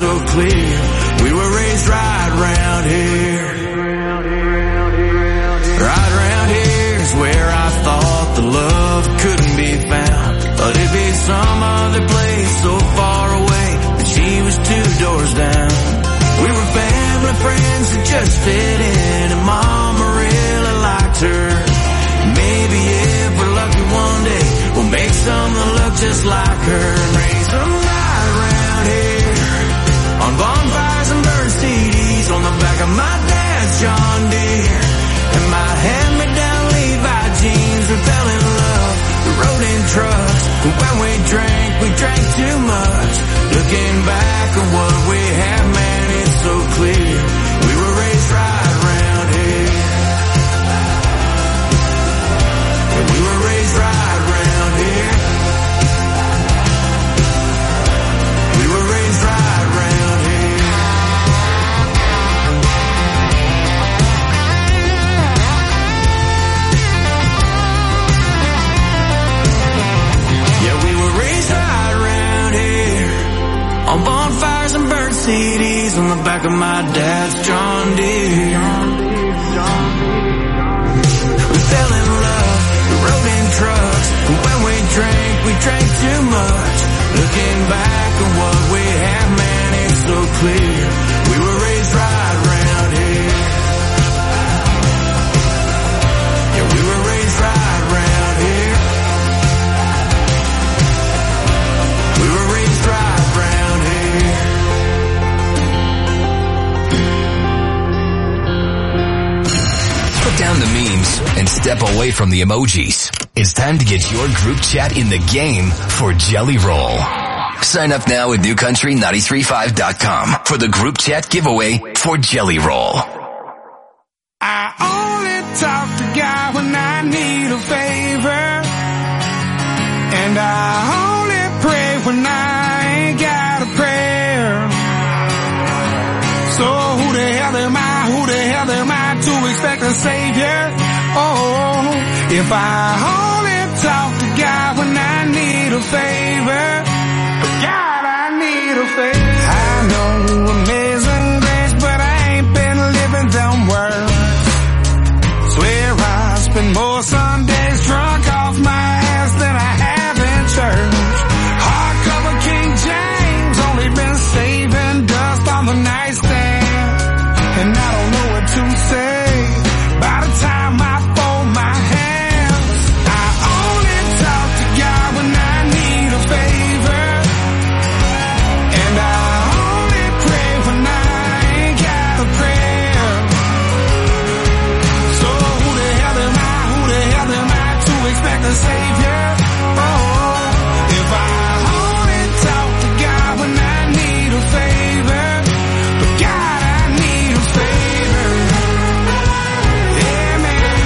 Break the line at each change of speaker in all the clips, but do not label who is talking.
so clear. We were raised right round here. Right round here's where I thought the love couldn't be found. But it'd be some other place so far away, and she was 2 doors down. We were family friends that just fit in, and Mama really liked her. Maybe if we're lucky one day, we'll make someone look just like her and raise them right around here. On bonfires and burn CDs on the back of my dad's John Deere, and my hand-me-down Levi jeans. We fell in love, we rode in trucks, and when we drank too much. Looking back on what we have, man, it's so clear. We were raised right around here. Yeah, we were raised right around here. We were raised right around here. Yeah, we were raised right around here. On bonfires and burnt CDs on the back of my dad's John Deere. We fell in love, we rode in trucks, and when we drank too much. Looking back on what we have, man, it's so clear. We were raised right around here. Yeah, we were raised right around here. We were raised right around here.
Put down the memes and step away from the emojis. It's time to get your group chat in the game for Jelly Roll. Sign up now at newcountry935.com for the group chat giveaway for Jelly Roll.
I only talk to God when I need a favor, and I only pray when I ain't got a prayer. So who the hell am I to expect a savior? Oh, if I only talk to God when I need a favor, God, I need a favor. I know amazing grace, but I ain't been living them words. Swear I spend more Sundays drunk off my ass than I have in church. Hardcover King James, only been saving dust on the nightstand, and I don't know what to say by the time I fold my hands. I only talk to God when I need a favor, and I only pray when I ain't got a prayer. So who the hell am I to expect a savior? Oh, if I only talk to God when I need a favor, but God, I need a favor. Amen.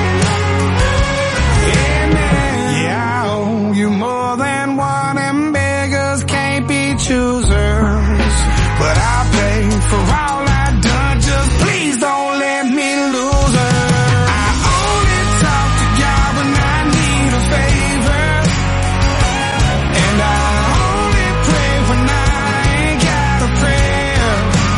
Amen. Yeah, I owe you more than one, and beggars can't be choosers. But I pay for all I've done, just please don't let me lose her. I only talk to God when I need a favor, and I only pray when I ain't got a prayer.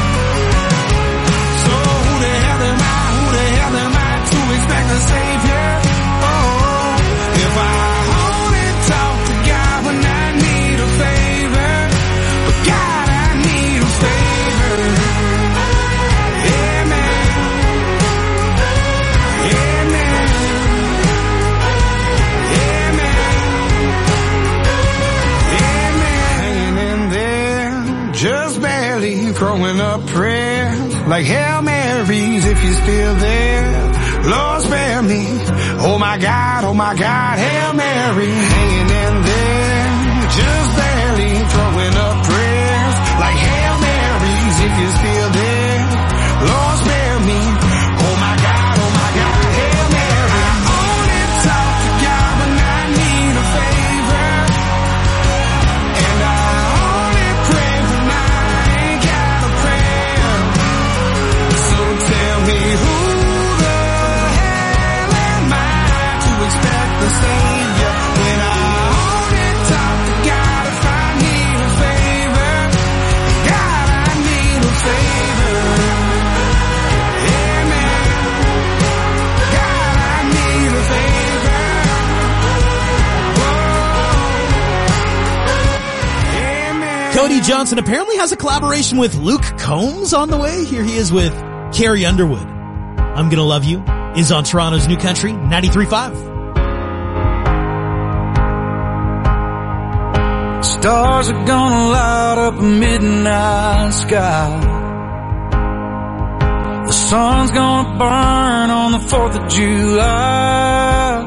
So who the hell am I to expect a savior? Oh, if I only talk to God when I need a favor, but God, I need a favor. Amen. Amen. Amen. Hanging in there, just barely throwing up prayers like Hail Marys if you're still there. Lord, spare me. Oh my God, Hail Mary. Hanging in there, just barely throwing up prayers like Hail Marys if you're still there. Lord, spare me. Oh my God, Hail Mary. I only talk to God when I need a favor, and I only pray when I ain't got a prayer. So tell me who the hell am I to expect the savior when I only talk to God if I need a favor?
Johnson apparently has a collaboration with Luke Combs on the way. Here he is with Carrie Underwood. I'm Gonna Love You is on Toronto's New Country 93.5.
Stars are gonna light up a midnight sky. The sun's gonna burn on the 4th of July.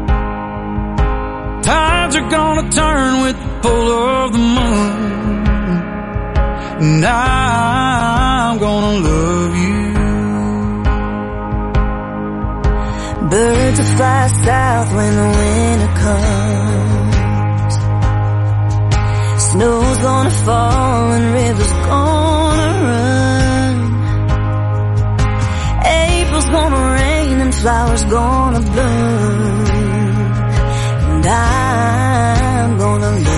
Tides are gonna turn with the pull of the moon. And I'm gonna love you.
Birds will fly south when the winter comes. Snow's gonna fall and rivers gonna run. April's gonna rain and flowers gonna bloom. And I'm gonna love you.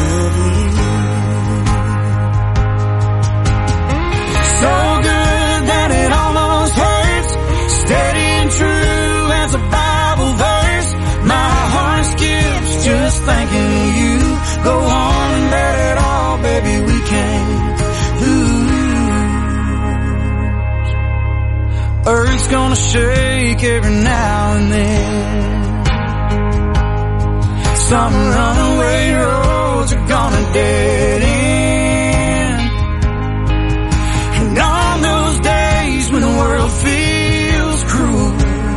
So good that it almost hurts. Steady and true as a Bible verse. My heart skips just thinking of you. Go on and let it all, baby, we can't lose. Earth's gonna shake every now and then. Some runaway roads are gonna dead end. And on those days when the world feels cruel,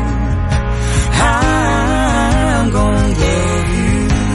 I'm gonna love you.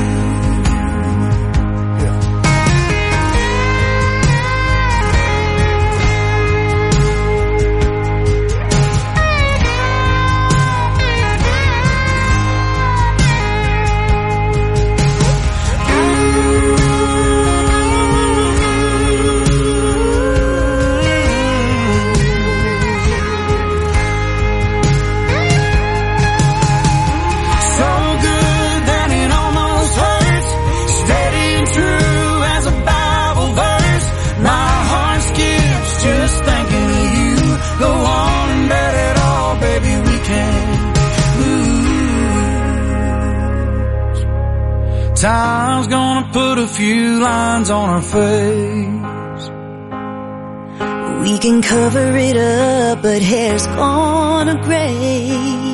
Time's gonna put a few lines on our face. We can cover it up, but hair's gonna gray.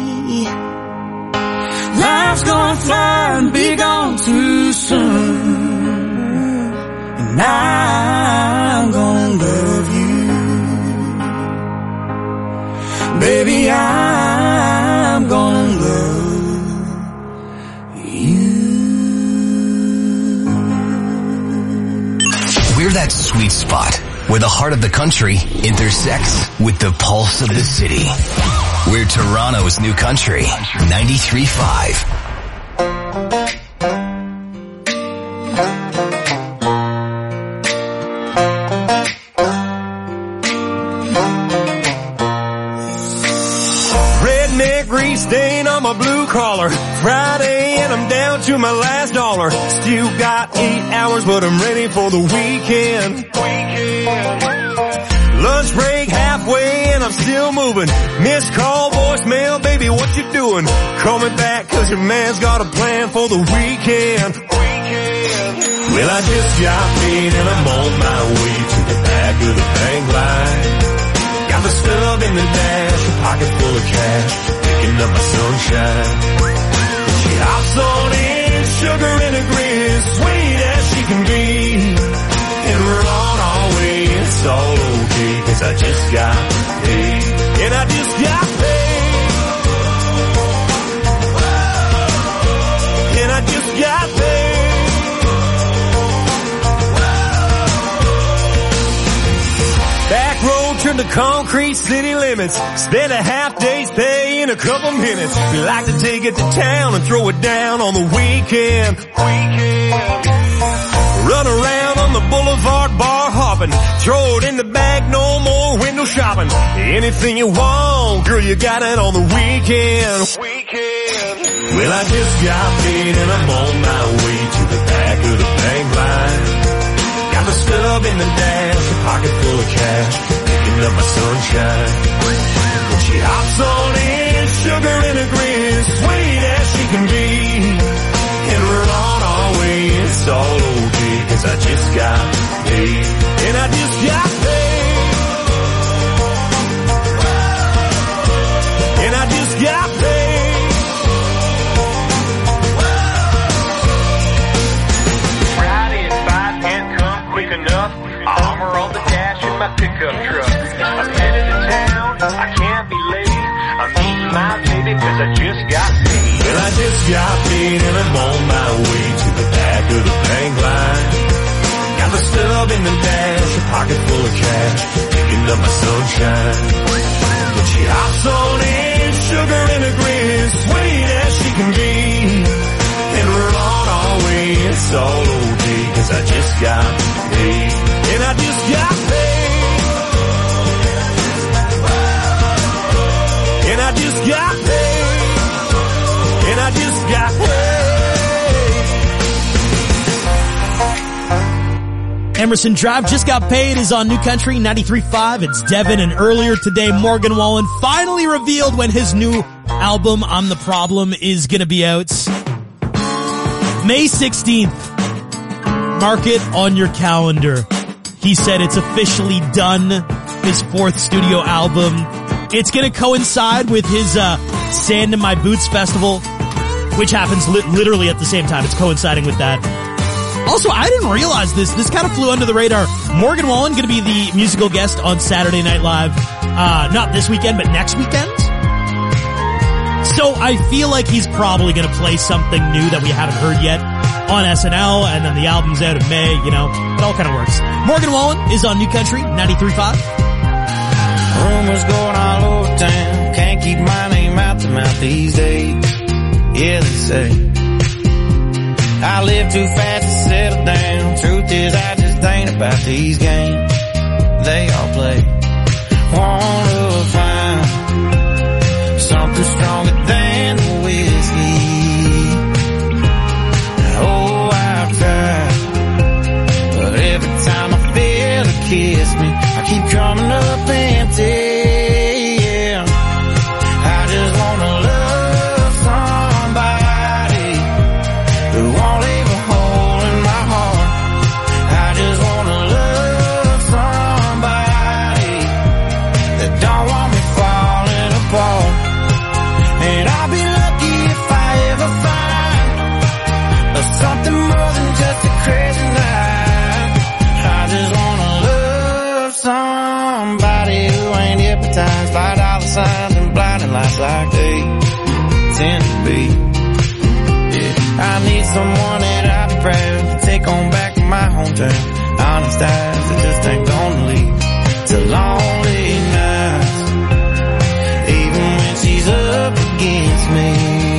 Life's gonna fly and be gone too soon. And I'm gonna love you. Baby, I'm gonna love you.
We're that sweet spot where the heart of the country intersects with the pulse of the city. We're Toronto's New Country 93.5.
Redneck grease stain on my blue collar. Friday and I'm down to my last dollar. Still got 8 hours, but I'm ready for the weekend. Lunch break halfway and I'm still moving. Missed call, voicemail, baby, what you doing? Call me back 'cause your man's got a plan for the weekend. Well, I just got paid and I'm on my way to the back of the bank line. Got the stub in the dash, a pocket full of cash, picking up my sunshine. She hops on in, sugar and a grin, sweet as she can be. And we're on our way, it's all okay, 'cause I just got paid. And I just got paid. And I just got paid. Back road turned to concrete city limits. Spent a half day's pay in a couple minutes. We like to take it to town and throw it down on the weekend. Run around on the boulevard bar hopping. Throw it in the bag, no more window shopping. Anything you want, girl, you got it on the weekend. Well, I just got paid and I'm on my way to the back of the bank line. Got the stub in the dash, a pocket full of cash, picking up my sunshine. When she hops on in, sugar and a grin, sweet as she can be. And we're on our way, it's all okay, 'cause I just got paid. And I just got paid. And I just got paid.
Friday at 5 can't come quick enough. Armor on the dash in my pickup truck. I'm headed to town, I can't be late. I'm eating my baby cause I just got paid.
Well, I just got paid and I'm on my way to the back of the bank line. Got the stub in the dash, a pocket full of cash, picking up my sunshine. But she hops on in, sugar and a grin, sweet as she can be. And we're on our way, it's all okay, cause I just got paid. And I just got paid. And I just got paid. And I just got paid.
Emerson Drive Just Got Paid is on New Country 93.5. It's Devin, and earlier today Morgan Wallen finally revealed when his new album, I'm the Problem, is gonna be out. May 16th. Mark it on your calendar. He said it's officially done. His 4th studio album. It's gonna coincide with his Sand in My Boots festival, which happens literally at the same time. It's coinciding with that. Also, I didn't realize this. This kind of flew under the radar. Morgan Wallen gonna be the musical guest on Saturday Night Live. Not this weekend, but next weekend. So I feel like he's probably gonna play something new that we haven't heard yet on SNL, and then the album's out in May, you know. It all kind of works. Morgan Wallen is on New Country 93.5.
Rumors going all over town. Can't keep my name out the mouth these days. Yeah, they say I live too fast to settle down. Truth is, I just ain't about these games they all play. Wanna find something stronger than the whiskey. Oh, I've tried, but every time I feel her kiss me, I keep coming up empty. Yeah, I just wanna love somebody who won't leave a hole in my heart. I just wanna love somebody that don't want me falling apart. And I'll be lucky if I ever find something more than just a crazy night. I just wanna love somebody who ain't hypnotized by dollar signs and blinding lights like they tend to be. Yeah, I need someone that I'll be proud to take on back to my hometown. Honest eyes that just ain't gonna lead to lonely nights, even when she's up against me.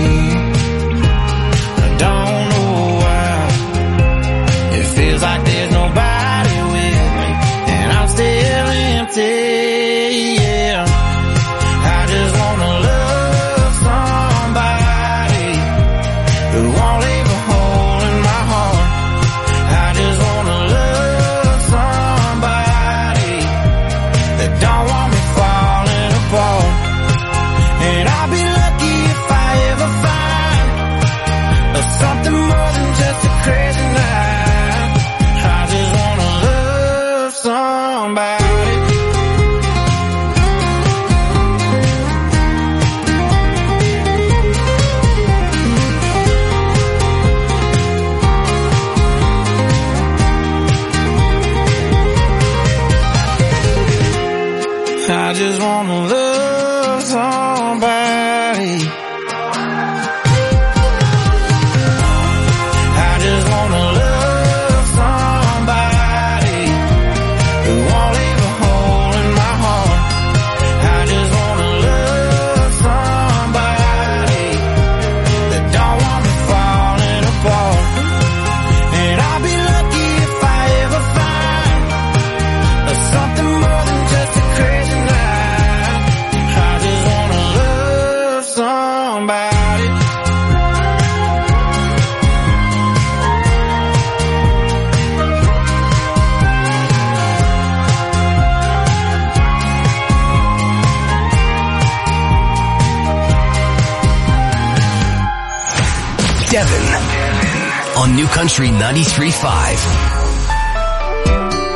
I don't know why it feels like there's nobody with me, and I'm still empty. Yeah, I just wanna love somebody who won't leave a hole in my heart. I just wanna love somebody that don't want me falling apart. And I'll be lucky if I ever find something more than just a crazy night. I just wanna love somebody. I just wanna love somebody. I just wanna love somebody who won't leave a hole in my heart. I just wanna love somebody that don't want me falling apart. And I'll be lucky if I ever find something more than just a crazy night. I just wanna love somebody.
Devin on New Country 93.5.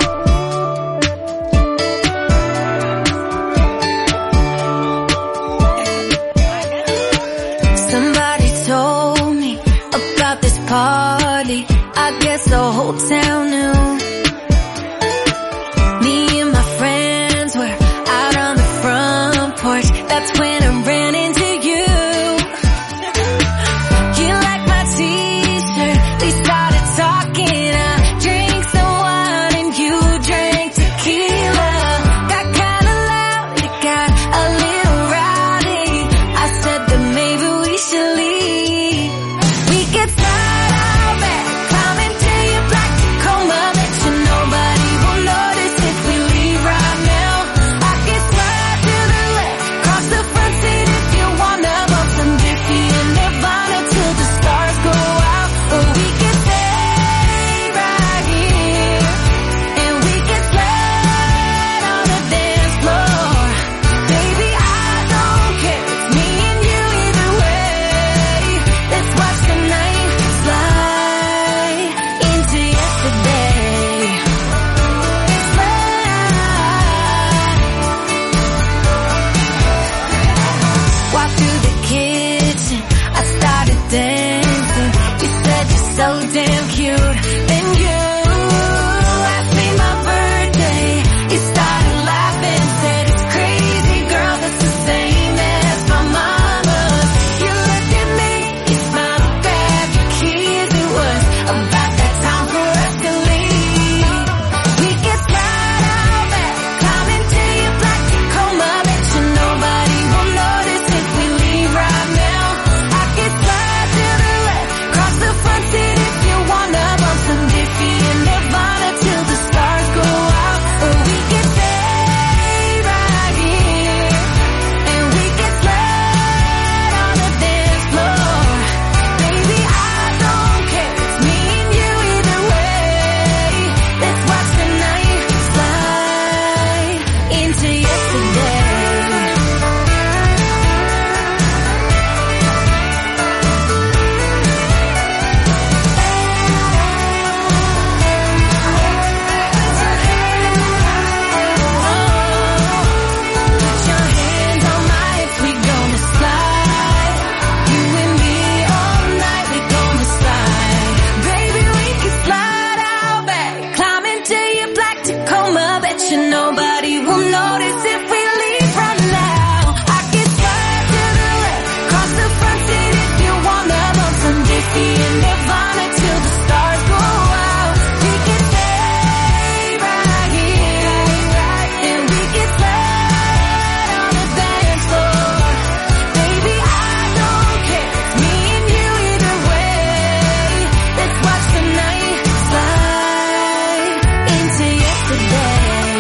nobody will notice if we leave right now. I can slide to the left, cross the front seat if you wanna bump some Dixie and Nirvana till the stars go out. We can stay right here, and we can slide on the dance floor. Baby, I don't care, it's me and you either way. Let's watch the night slide into yesterday.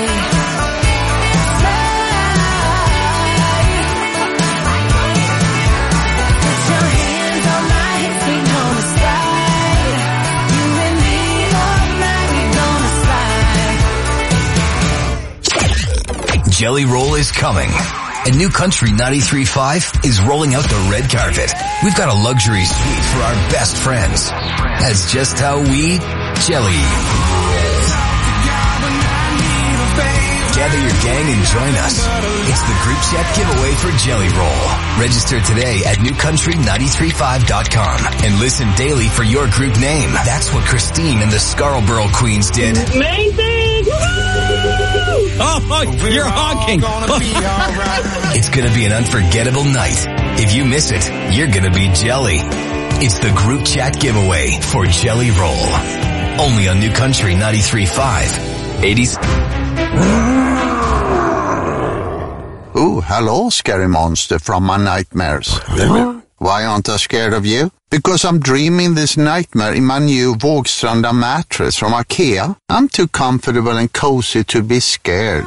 Jelly Roll is coming. And New Country 93.5 is rolling out the red carpet. We've got a luxury suite for our best friends. That's just how we jelly. Gather your gang and join us. It's the group chat giveaway for Jelly Roll. Register today at newcountry935.com and listen daily for your group name. That's what Christine and the Scarborough Queens did.
Amazing!
Oh, you're honking.
It's gonna be an unforgettable night. If you miss it, you're gonna be jelly. It's the group chat giveaway for Jelly Roll. Only on New Country 93.5. 80s.
Oh, hello, scary monster from my nightmares. Why aren't I scared of you? Because I'm dreaming this nightmare in my new Vågstranda mattress from IKEA. I'm too comfortable and cozy to be scared.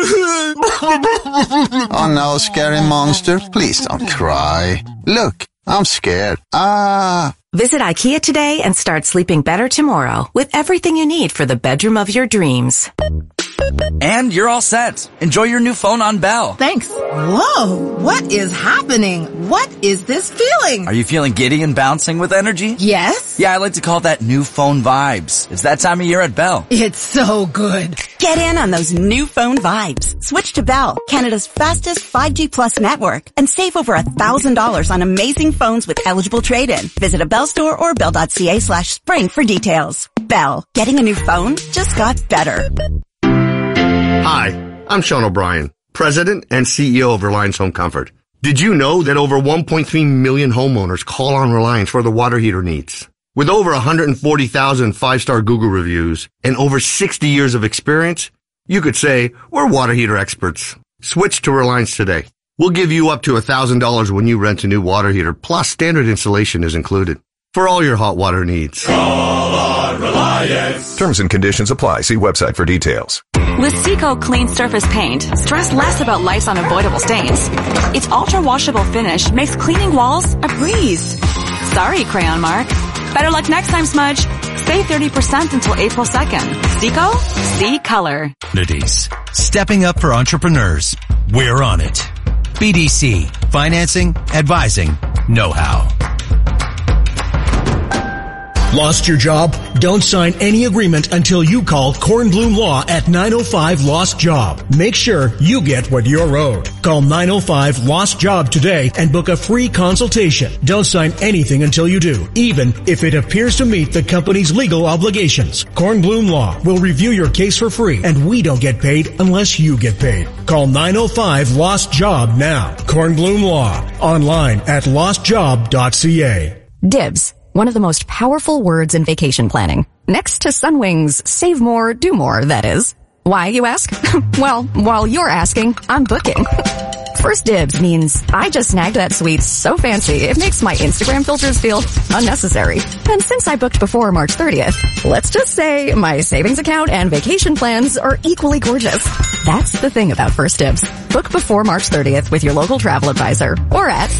Oh no, scary monster, please don't cry. Look, I'm scared.
Visit IKEA today and start sleeping better tomorrow with everything you need for the bedroom of your dreams.
And you're all set. Enjoy your new phone on Bell.
Thanks. Whoa, what is happening? What is this feeling?
Are you feeling giddy and bouncing with energy?
Yes.
Yeah, I like to call that new phone vibes. It's that time of year at Bell.
It's so good.
Get in on those new phone vibes. Switch to Bell, Canada's fastest 5G Plus network, and save over $1,000 on amazing phones with eligible trade-in. Visit a Bell store or bell.ca/spring for details. Bell, getting a new phone just got better.
Hi, I'm Sean O'Brien, President and CEO of Reliance Home Comfort. Did you know that over 1.3 million homeowners call on Reliance for their water heater needs? With over 140,000 five-star Google reviews and over 60 years of experience, you could say we're water heater experts. Switch to Reliance today. We'll give you up to $1,000 when you rent a new water heater, plus standard installation is included. For all your hot water needs.
Call on Reliance. Terms and conditions apply. See website for details.
With Seco Clean Surface Paint, stress less about life's unavoidable stains. Its ultra-washable finish makes cleaning walls a breeze. Sorry, Crayon Mark. Better luck next time, Smudge. Save 30% until April 2nd. Seco? See color.
Opportunities. Stepping up for entrepreneurs. We're on it. BDC. Financing, advising, know-how.
Lost your job? Don't sign any agreement until you call Kornblum Law at 905-LOST-JOB. Make sure you get what you're owed. Call 905-LOST-JOB today and book a free consultation. Don't sign anything until you do, even if it appears to meet the company's legal obligations. Kornblum Law will review your case for free, and we don't get paid unless you get paid. Call 905-LOST-JOB now. Kornblum Law. Online at lostjob.ca.
Dibs. One of the most powerful words in vacation planning. Next to Sunwing's save more, do more, that is. Why, you ask? Well, while you're asking, I'm booking. First Dibs means I just snagged that suite so fancy it makes my Instagram filters feel unnecessary. And since I booked before March 30th, let's just say my savings account and vacation plans are equally gorgeous. That's the thing about First Dibs. Book before March 30th with your local travel advisor or at...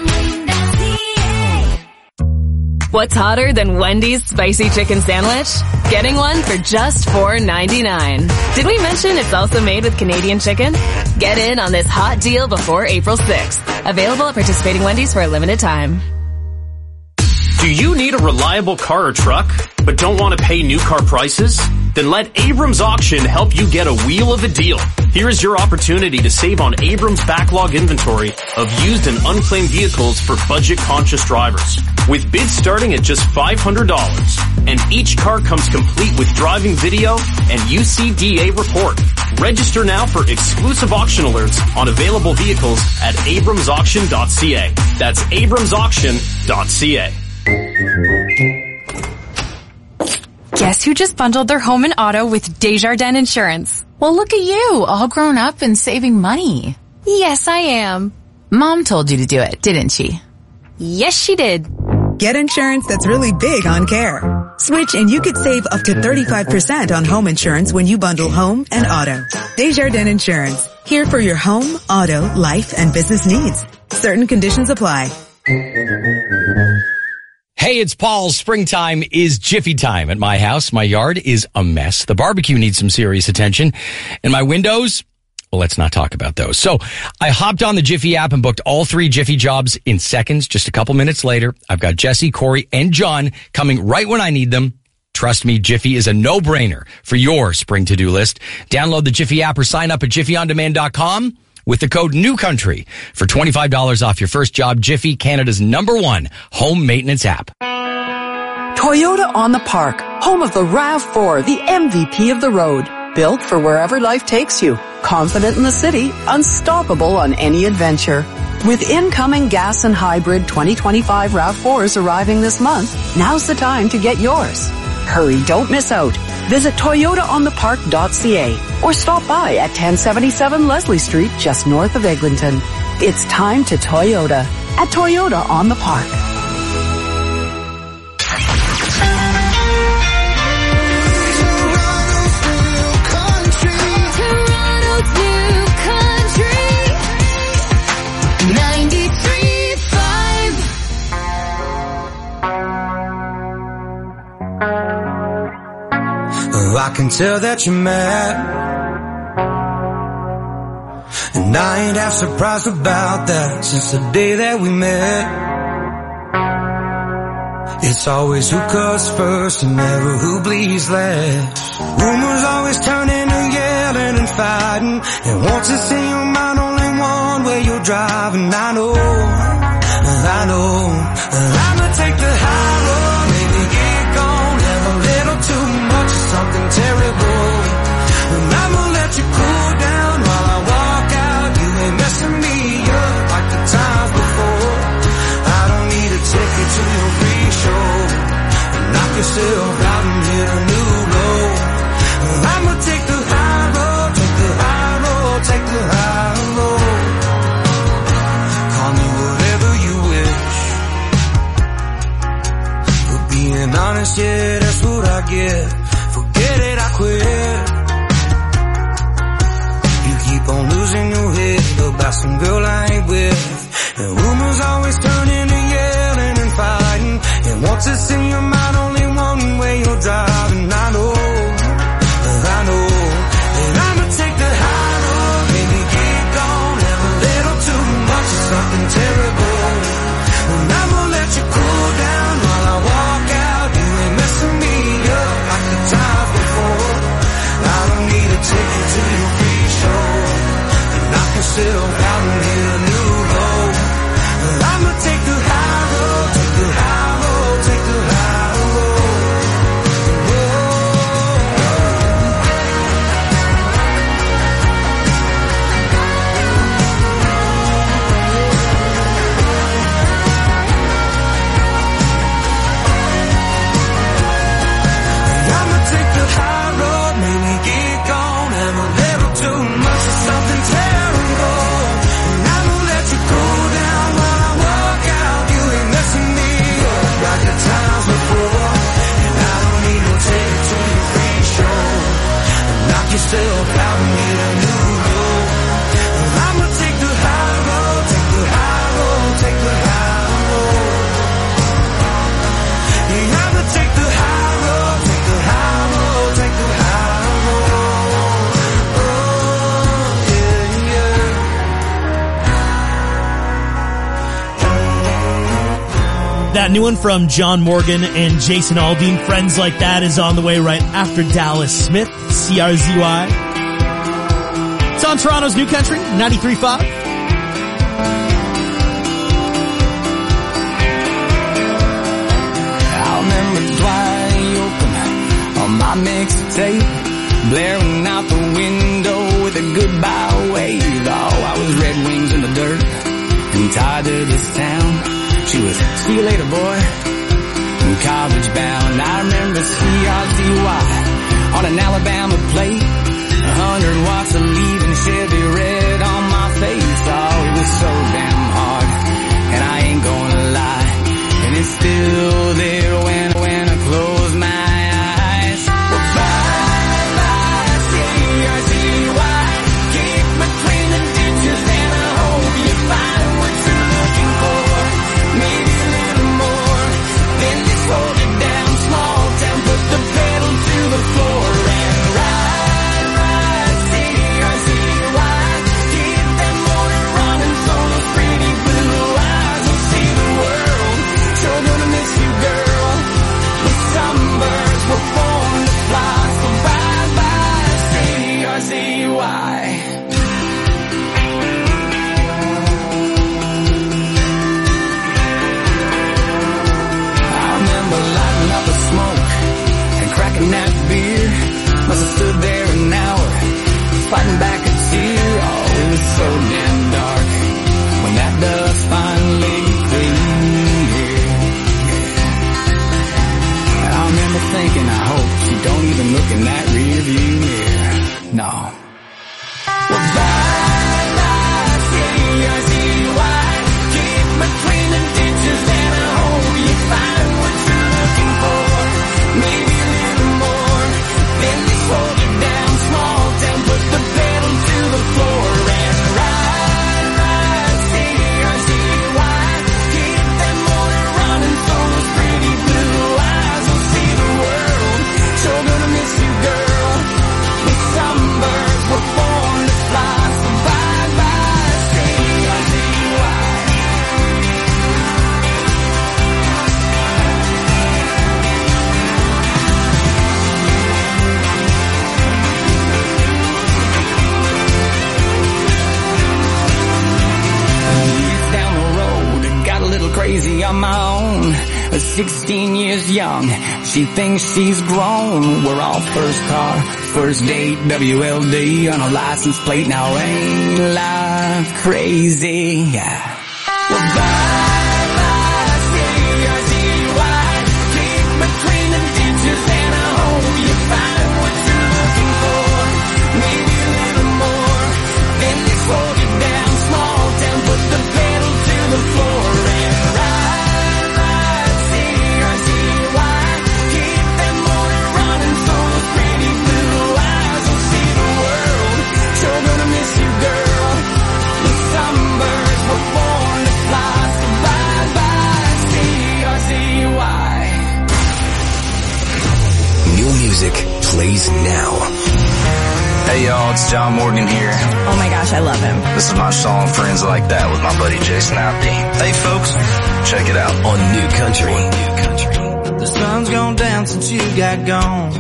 What's hotter than Wendy's spicy chicken sandwich? Getting one for just $4.99. Did we mention it's also made with Canadian chicken? Get in on this hot deal before April 6th. Available at participating Wendy's for a limited time.
Do you need a reliable car or truck, but don't want to pay new car prices? Then let Abrams Auction help you get a wheel of a deal. Here is your opportunity to save on Abrams' backlog inventory of used and unclaimed vehicles for budget-conscious drivers. with bids starting at just $500. And each car comes complete with driving video and UCDA report. Register now for exclusive auction alerts on available vehicles at abramsauction.ca. That's abramsauction.ca.
Guess who just bundled their home and auto with Desjardins Insurance?
Well, look at you, all grown up and saving money.
Yes, I am.
Mom told you to do it, didn't she?
Yes, she did.
Get insurance that's really big on care. Switch and you could save up to 35% on home insurance when you bundle home and auto. Desjardins Insurance. Here for your home, auto, life, and business needs. Certain conditions apply.
Hey, it's Paul. Springtime is Jiffy time at my house. My yard is a mess. The barbecue needs some serious attention. And my windows, well, let's not talk about those. So I hopped on the Jiffy app and booked all 3 Jiffy jobs in seconds. Just a couple minutes later, I've got Jesse, Corey, and John coming right when I need them. Trust me, Jiffy is a no-brainer for your spring to-do list. Download the Jiffy app or sign up at jiffyondemand.com with the code NEWCOUNTRY for $25 off your first job. Jiffy, Canada's #1 home maintenance app.
Toyota on the Park, home of the RAV4, the MVP of the road. Built for wherever life takes you. Confident in the city, unstoppable on any adventure. With incoming gas and hybrid 2025 RAV4s arriving this month, now's the time to get yours. Hurry, don't miss out. Visit ToyotaOnThePark.ca or stop by at 1077 Leslie Street, just north of Eglinton. It's time to Toyota at Toyota on the Park.
I can tell that you're mad, and I ain't half surprised about that since the day that we met. It's always who cuts first and never who bleeds last. Rumors always turn into yelling and fighting, and once it's in your mind only one way you're driving. I know I'ma take the high road, maybe get gone, have a little too much of something terrible, and I'ma let you cool down while I walk out. You ain't messing me up like the times before. I don't need a ticket to your free show, knock yourself out and hit a new low. I'ma take the high road, take the high road, take the high road. Call me whatever you wish, for being honest, yeah, that's what I get. Forget it, I quit. You keep on losing your head about some girl I ain't with, and rumors always turn into yelling and fighting, and once it's in your mind only one way you're driving. I know that I'ma take the high road, maybe get gone, have a little too much of something terrible, and I'ma let you cool down while I walk out. You ain't messing me up like the times before. I don't need a ticket to your free show, and knock yourself out and hit a new low. I'ma take the high road, take the high road, take the high road. I'ma take the high road, maybe get gone, have a little too much of something terrible, and I'ma let you cool down while I walk out. You ain't messing me up like the times before, and I don't need no ticket to your free show, and knock yourself out and hit a new low. I'ma take the high road, take the high road, take the high road. Yeah, I'ma take the high road, take the high road, take the high road. Oh, yeah, yeah.
That new one from John Morgan and Jason Aldean, Friends Like That, is on the way right after Dallas Smith, CRZY. It's on Toronto's New Country, 93.5.
mixtape, blaring out the window with a goodbye wave. Oh, I was Red Wings in the dirt and tied to this town. She was, see you later, boy, and college bound. I remember CRZY on an Alabama plate, 100 watts of leaving Chevy red on my face. Oh, it was so damn hard, and I ain't gonna lie, and it's still there when I close my eyes. Well, bye-bye, CRZY, keep between the ditches, and I hope you find what you're looking for. Maybe a little more, then just hold it down, small town, put the pedal to the floor and ride, CRZY, keep that motor running so those pretty blue eyes will see the world. Sure gonna miss you, girl, but some birds were born to fly, so bye-bye, CRZY. I remember lighting up a smoke and cracking that beer. Must have stood there an hour, fighting back a tear. Oh, it was so damn dark when that dust finally cleared. And I remember thinking, I hope you don't even look in that rear view mirror. No. Well, bye-bye, CRZY, keep between the ditches, and I hope you find what you're looking for. Maybe a little more, then just hold it down, small town, put the pedal to the floor and ride, CRZY, keep that motor running so those pretty blue eyes will see the world. Sure gonna miss you, girl, but some birds were born to fly, so bye-bye, CRZY. Years down the road, got a little crazy on my own. 16 years young, she thinks she's grown. We're all first car, first date, WLD on a license plate. Now ain't life crazy? Yeah. Well, bye-bye, CRZY, keep between the ditches, and I hope you find what you're looking for. Maybe a little more, then just hold it down, small town, put the pedal to the floor and ride, CRZY, keep that motor running so those pretty blue eyes will see the world. Sure gonna miss you, girl, but some birds were born to fly, so bye-bye, CRZY.
New music plays now.
Hey y'all, it's John Morgan here.
Oh my gosh, I love him.
This is my song Friends Like That with my buddy Jason Aldean. Hey folks, check it out
on New Country.
The sun's gone down since you got gone.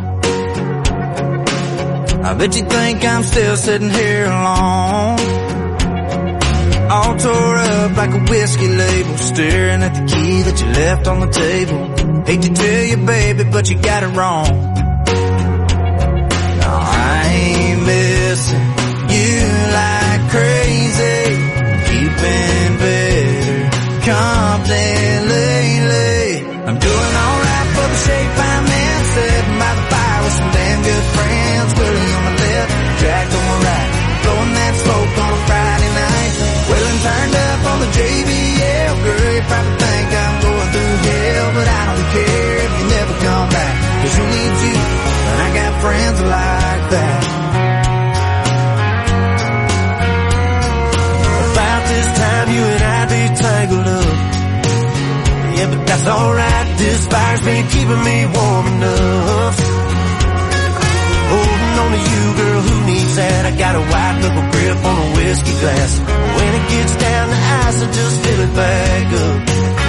I bet you think I'm still sitting here alone, all tore up like a whiskey label, staring at the key that you left on the table. Hate to tell you, baby, but you got it wrong. No, I ain't missing you like crazy, keeping better company lately. I'm doing alright for the shape I'm in, sitting by the fire with some damn good friends. Willie on my left, Jack on my right, blowing that smoke on a Friday night. Willing turned up on the JBL, girl, you probably think I'm going through hell, but I don't care if you never come back, 'cause who needs you, and I got friends like that. About this time you and I be tangled up, yeah, but that's alright, this fire's been keeping me warm enough. Holding on to you, girl, who needs that? I got a white knuckle grip on a whiskey glass. When it gets down to ice, I just fill it back up.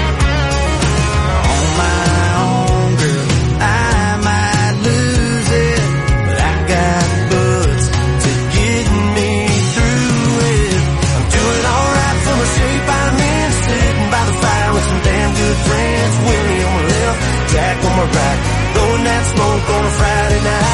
On my own, girl, I might lose it, but I got buzz to get me through it. I'm doing alright for the shape I'm in, sitting by the fire with some damn good friends. Willie on my left, Jack on my right, blowing that smoke on a Friday night.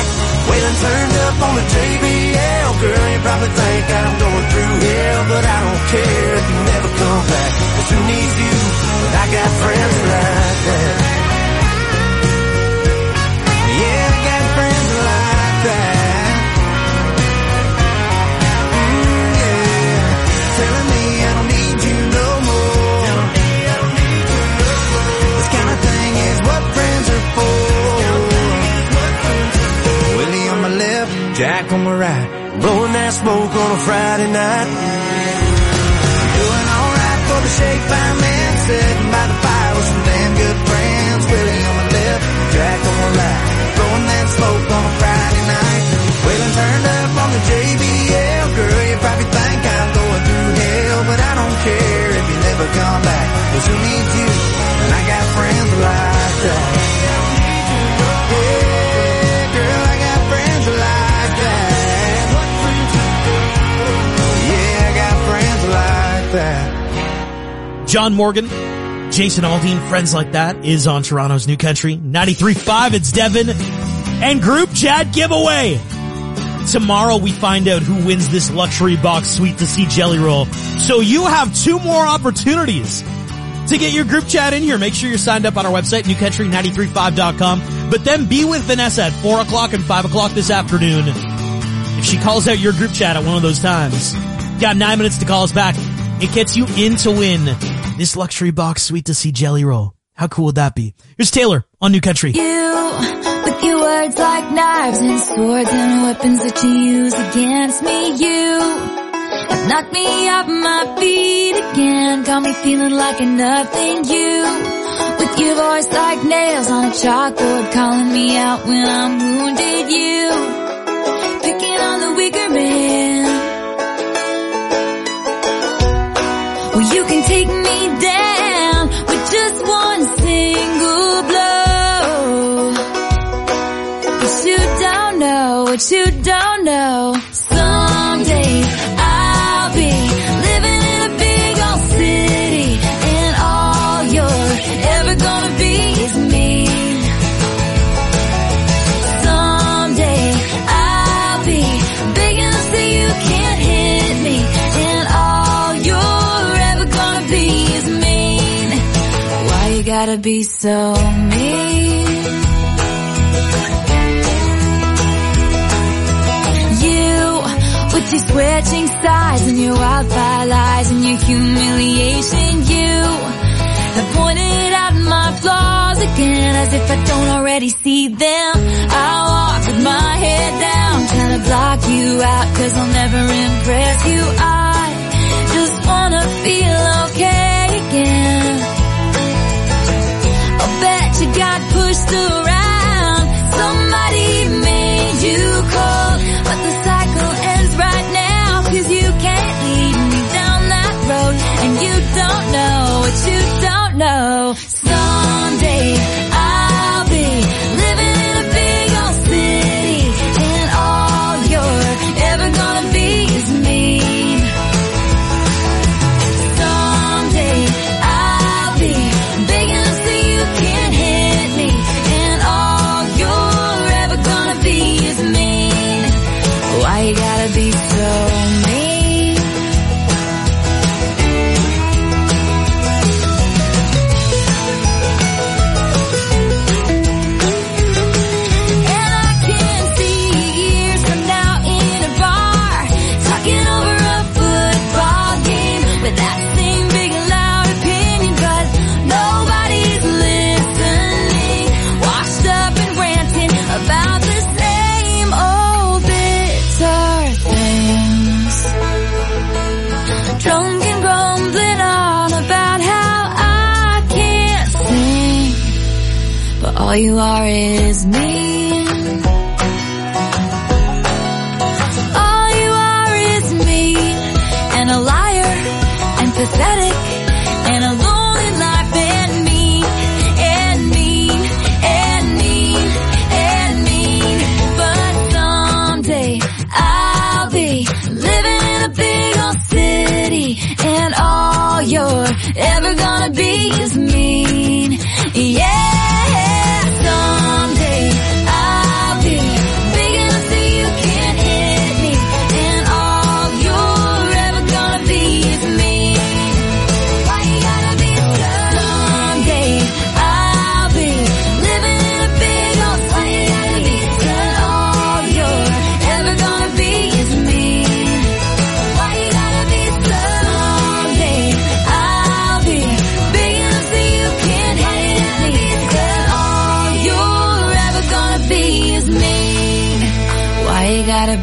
Jack on my right, blowing that smoke on a Friday night. Doing alright for the shake by man, sitting by the fire with some damn good friends. Willie on my left, Jack on my right, blowing that smoke on a Friday night. Waylon turned up on the JBL, girl, you probably think I'm going through hell, but I don't care if you never come back, 'cause who needs you, and I got friends like that. Yeah, girl, I got friends like that. Yeah, I got friends like that.
John Morgan, Jason Aldean, Friends Like That is on Toronto's New Country 93.5. It's Devin and Group Chat giveaway. Tomorrow we find out who wins this luxury box suite to see Jelly Roll. So you have 2 more opportunities to get your group chat in here. Make sure you're signed up on our website, newcountry935.com. But then be with Vanessa at 4 o'clock and 5 o'clock this afternoon. If she calls out your group chat at one of those times, you got 9 minutes to call us back. It gets you in to win this luxury box suite to see Jelly Roll. How cool would that be? Here's Taylor on New Country.
With your words like knives and swords and weapons that you use against me, you have knocked me off my feet again, got me feeling like a nothing. You, with your voice like nails on a chalkboard, calling me out when I'm wounded. You, picking on the weaker man. Well, you can take me down with just one single blow. What you don't know, someday I'll be living in a big old city, and all you're ever gonna be is me. Someday I'll be big enough so you can't hit me, and all you're ever gonna be is mean. Why you gotta be so mean? With your switching sides and your wildfire lies and your humiliation, you have pointed out my flaws again, as if I don't already see them. I walk with my head down, trying to block you out, 'cause I'll never impress you. I just wanna feel okay again. I'll bet you got pushed around, somebody made you cold, but the cycle ends right now, 'cause you can't lead me down that road, and you don't know what you don't know. Someday I'll be living in a big old city, and all you're ever gonna be is me. Someday I'll be big enough so you can't hit me, and all you're ever gonna be is mean. Why you gotta be so mean? And I can see years from now in a bar, talking over a football game with that same big loud opinion, but nobody's listening, washed up and ranting about the same old bitter things, drunk and grumbling on about how I can't sing, but all you are is mean. All you are is mean, and a liar, and pathetic, and a lonely life, and mean, and mean, and mean, and mean. But someday I'll be living in a big old city, and all you're ever gonna be is mean. Yeah, someday I'll be big enough so you can't hit me, and all you're ever gonna be is mean. Why you gotta be so? Someday I'll be living in a big old city, and all you're ever gonna be is mean. Why you gotta be so? Someday I'll be big enough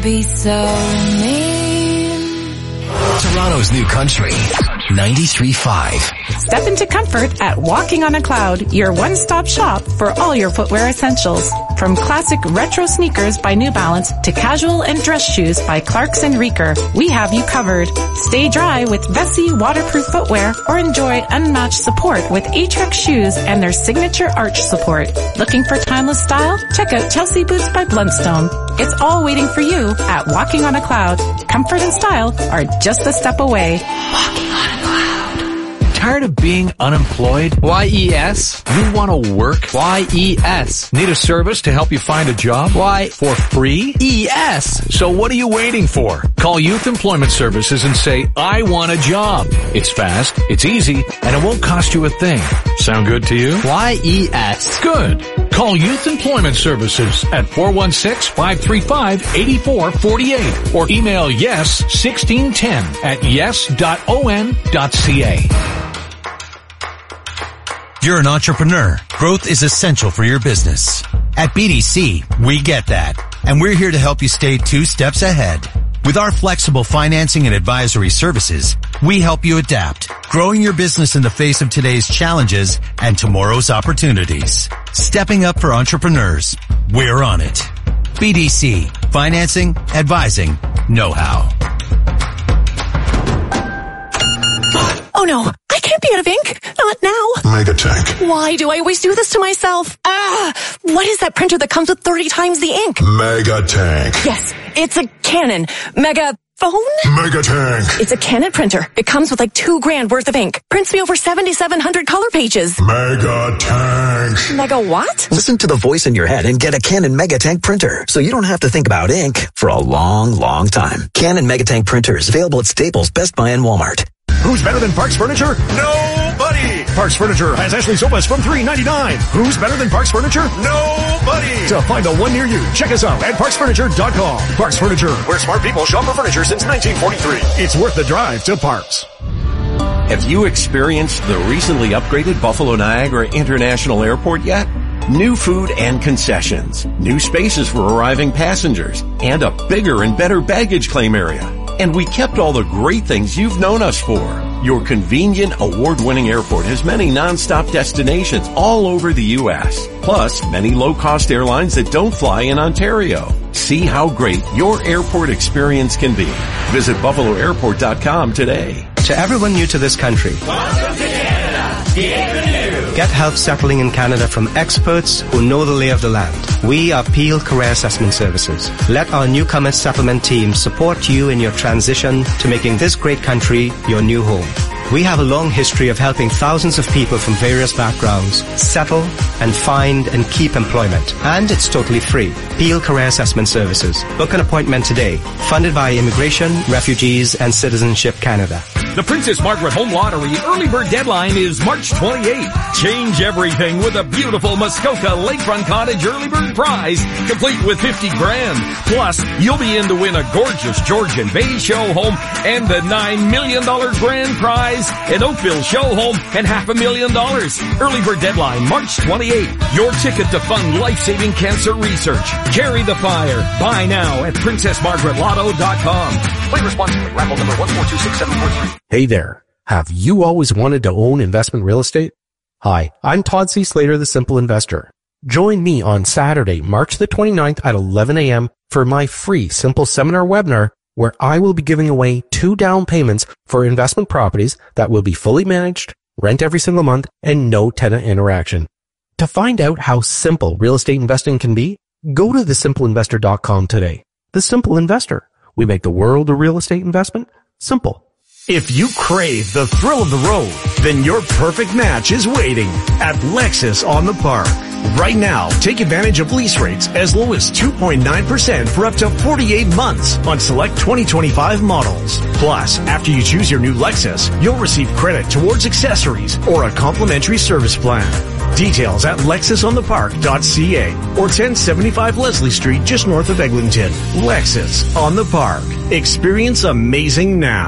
be so mean.
Toronto's new country, 93.5.
Step into comfort at Walking on a Cloud, your one-stop shop for all your footwear essentials. From classic retro sneakers by New Balance to casual and dress shoes by Clarks and Reeker, we have you covered. Stay dry with Vessi waterproof footwear or enjoy unmatched support with Atrix shoes and their signature arch support. Looking for timeless style? Check out Chelsea Boots by Bluntstone. It's all waiting for you at Walking on a Cloud. Comfort and style are just a step away. Walking on a Cloud.
Tired of being unemployed? YES. You want to work? YES. Need a service to help you find a job? Why? For free? ES. So what are you waiting for? Call Youth Employment Services and say, I want a job. It's fast, it's easy, and it won't cost you a thing. Sound good to you? YES. Good. Call Youth Employment Services at 416-535-8448 or email yes1610@yes.on.ca.
You're an entrepreneur. Growth is essential for your business. At BDC, we get that. And we're here to help you stay 2 steps ahead. With our flexible financing and advisory services, we help you adapt, growing your business in the face of today's challenges and tomorrow's opportunities. Stepping up for entrepreneurs. We're on it. BDC. Financing, advising, know-how.
Oh no, I can't be out of ink. Not now.
Megatank.
Why do I always do this to myself? What is that printer that comes with 30 times the ink?
Megatank.
Yes, it's a Canon Megaphone?
Megatank.
It's a Canon printer. It comes with like $2,000 worth of ink. Prints me over 7,700 color pages.
Megatank.
Mega what?
Listen to the voice in your head and get a Canon Megatank printer so you don't have to think about ink for a long, long time. Canon Megatank printers available at Staples, Best Buy, and Walmart.
Who's better than Parks Furniture? Nobody! Parks Furniture has Ashley sofas from $399. Who's better than Parks Furniture? Nobody! To find the one near you, check us out at parksfurniture.com. Parks Furniture, where smart people shop for furniture since 1943. It's worth the drive to Parks.
Have you experienced the recently upgraded Buffalo Niagara International Airport yet? New food and concessions, new spaces for arriving passengers, and a bigger and better baggage claim area. And we kept all the great things you've known us for. Your convenient, award-winning airport has many non-stop destinations all over the U.S. Plus, many low-cost airlines that don't fly in Ontario. See how great your airport experience can be. Visit buffaloairport.com today.
To everyone new to this country,
welcome to Canada. Bienvenue.
Get help settling in Canada from experts who know the lay of the land. We are Peel Career Assessment Services. Let our newcomer settlement team support you in your transition to making this great country your new home. We have a long history of helping thousands of people from various backgrounds settle and find and keep employment. And it's totally free. Peel Career Assessment Services. Book an appointment today. Funded by Immigration, Refugees and Citizenship Canada.
The Princess Margaret Home Lottery early bird deadline is March 28th. Change everything with a beautiful Muskoka Lakefront Cottage early bird prize, complete with $50,000. Plus, you'll be in to win a gorgeous Georgian Bay show home and the $9 million grand prize, an Oakville show home, and $500,000. Early bird deadline March 28th. Your ticket to fund life-saving cancer research. Carry the fire. Buy now at PrincessMargaretLotto.com. Play responsibly. Raffle number 1426743.
Hey there. Have you always wanted to own investment real estate? Hi, I'm Todd C. Slater, the Simple Investor. Join me on Saturday, March the 29th at 11 a.m. for my free Simple Seminar webinar where I will be giving away 2 down payments for investment properties that will be fully managed, rent every single month, and no tenant interaction. To find out how simple real estate investing can be, go to thesimpleinvestor.com today. The Simple Investor. We make the world of real estate investment simple.
If you crave the thrill of the road, then your perfect match is waiting at Lexus on the Park. Right now, take advantage of lease rates as low as 2.9% for up to 48 months on select 2025 models. Plus, after you choose your new Lexus, you'll receive credit towards accessories or a complimentary service plan. Details at lexusonthepark.ca or 1075 Leslie Street just north of Eglinton. Lexus on the Park. Experience amazing now.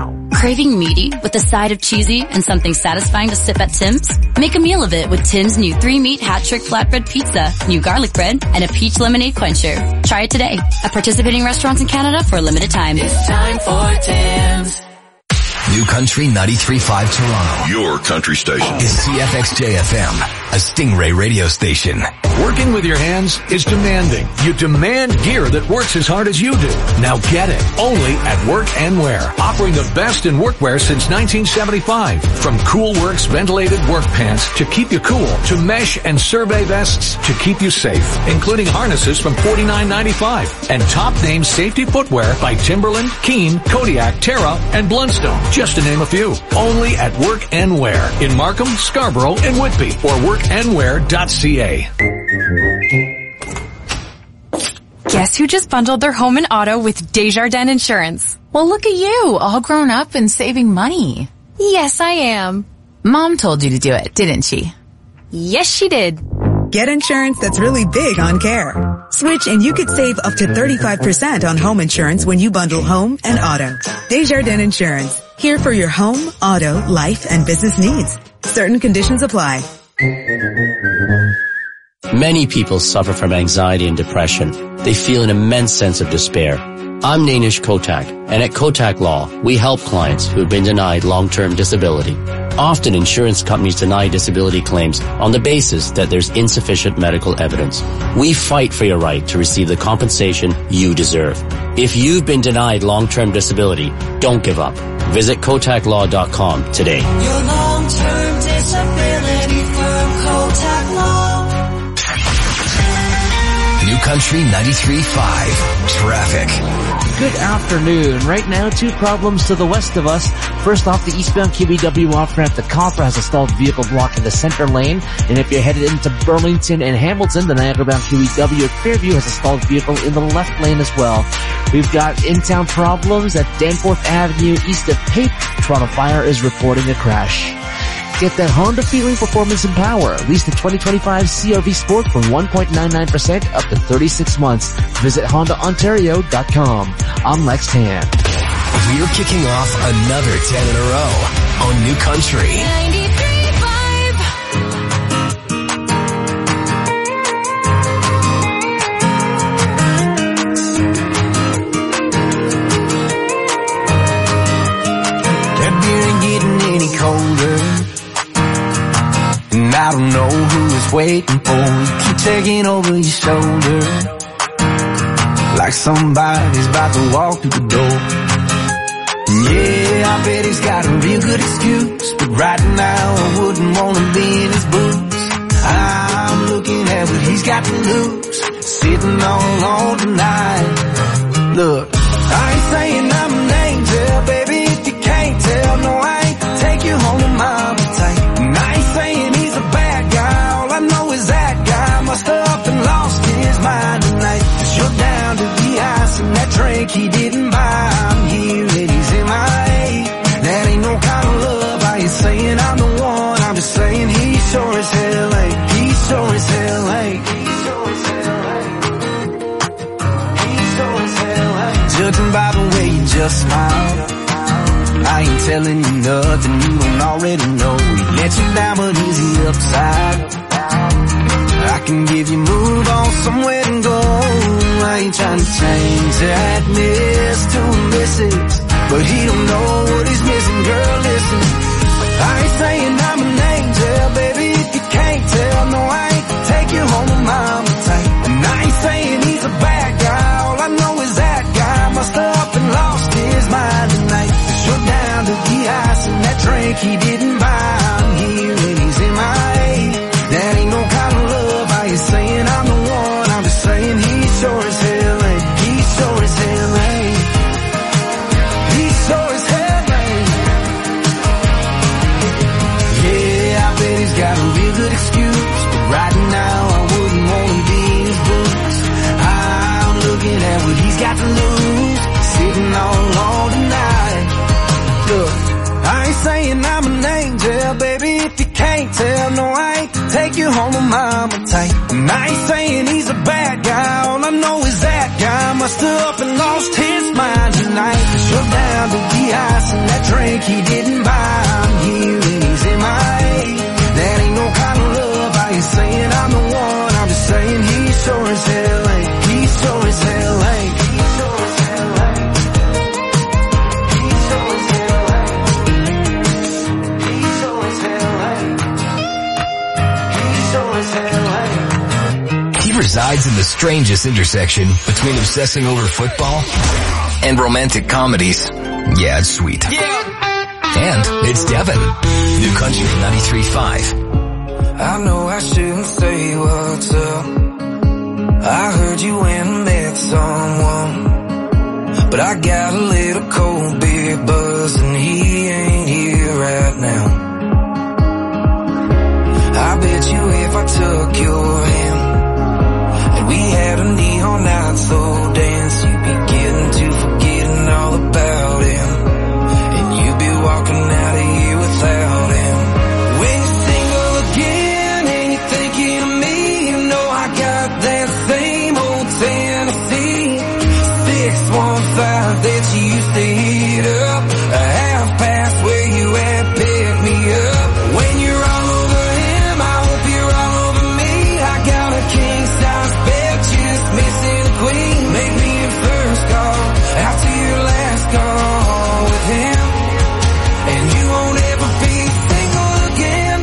Craving meaty with a side of cheesy and something satisfying to sip at Tim's? Make a meal of it with Tim's new 3-meat hat-trick flatbread pizza, new garlic bread, and a peach lemonade quencher. Try it today at participating restaurants in Canada for a limited time.
It's time for Tim's.
New Country 93.5 Toronto.
Your country station.
Is CFXJ-FM, a Stingray radio station.
Working with your hands is demanding. You demand gear that works as hard as you do. Now get it. Only at Work and Wear. Offering the best in workwear since 1975. From Cool Works ventilated work pants to keep you cool, to mesh and survey vests to keep you safe, including harnesses from $49.95. And top name safety footwear by Timberland, Keen, Kodiak, Terra, and Blundstone. Just to name a few. Only at Work and Wear in Markham, Scarborough, and Whitby, or workandwear.ca.
Guess who just bundled their home and auto with Desjardins Insurance?
Well, look at you, all grown up and saving money.
Yes, I am.
Mom told you to do it, didn't she?
Yes, she did.
Get insurance that's really big on care. Switch and you could save up to 35% on home insurance when you bundle home and auto. Desjardins Insurance. Here for your home, auto, life, and business needs. Certain conditions apply.
Many people suffer from anxiety and depression. They feel an immense sense of despair. I'm Nainish Kotak, and at Kotak Law, we help clients who have been denied long-term disability. Often insurance companies deny disability claims on the basis that there's insufficient medical evidence. We fight for your right to receive the compensation you deserve. If you've been denied long-term disability, don't give up. Visit KotakLaw.com today.
Your long-term disability firm, Kotak Law.
New Country 93.5 Traffic.
Good afternoon. Right now, two problems to the west of us. First off, the eastbound QEW off-ramp to Copper has a stalled vehicle block in the center lane. And if you're headed into Burlington and Hamilton, the Niagara-bound QEW at Fairview has a stalled vehicle in the left lane as well. We've got in-town problems at Danforth Avenue east of Pape. Toronto Fire is reporting a crash. Get that Honda feeling, performance, and power. Lease the 2025 CR-V Sport from 1.99% up to 36 months. Visit HondaOntario.com. I'm Lex Tan.
We're kicking off another 10 in a row on New Country
93.5.
That beer ain't getting any colder, and I don't know who is waiting for you. Keep taking over your shoulder, like somebody's about to walk through the door. Yeah, I bet he's got a real good excuse, but right now I wouldn't want to be in his boots. I'm looking at what he's got to lose, sitting all alone tonight. Look, I ain't saying I'm an angel, baby, if you can't tell. No, I ain't take you home to mama tight. And I ain't saying he's a bad guy, all I know is that guy must have up and lost his mind tonight. 'Cause you're down to the ice and that drink he didn't buy. I'm here and he's in my A. That ain't no kind of love. I ain't saying I'm the one, I'm just saying he sure as hell ain't. He sure as hell ain't. He sure as hell ain't. He sure as hell ain't. Judging by the way you just smile, I ain't telling you nothing you don't already know. He let you down, but is he upside? I can give you move on somewhere and go. I ain't trying to change that miss to a misses, but he don't know what he's missing. Girl, listen, I ain't saying I'm an angel, baby, if you can't tell. No, I ain't take you home to mama tight. And I ain't saying he's a bad guy, all I know is that guy must have up and lost his mind tonight. 'Cause you're down to the ice and that drink he didn't buy. I'm here and he's in my A. That ain't no kind of love. I ain't saying I'm the one, I'm just saying he sure as hell ain't. He sure as hell ain't. He sure as hell ain't. Yeah, I bet he's got a real good excuse, but right now I wouldn't want to be in his boots. I'm looking at what he's got to lose, sitting all alone tonight. Look, I ain't saying I'm an angel, baby, if you can't tell. No, I ain't take you home to mama tight. And I ain't saying he's a bad guy, all I know is that guy must have up and lost his mind tonight. 'Cause you're down to the ice and that drink he didn't buy. I'm here and he's MIA. That ain't no kind of love. I ain't saying I'm the one. I'm just saying he sure as hell ain't. He sure as hell ain't. He sure as hell ain't. He sure as hell ain't. He sure as hell ain't. He sure as hell ain't.
He resides in the strangest intersection between obsessing over football and romantic comedies. Yeah, it's sweet. Yeah. And it's Devin. New Country 93.5.
I know I shouldn't say what's up. I heard you went and met someone, but I got a little cold beer buzz and he ain't here right now. I bet you if I took your hand and we had a neon night slow dance, you'd be getting to forgetting all about him, and you'd be walking out of here without him. When you're single again and you're thinking of me, you know I got that same old Tennessee 615 that you used to hit up, a half past where you at, pick me up. When you're all over him, I hope you're all over me. I got a king size bed, just missing a queen. Make me your first call after your last call with him, and you won't ever be single again.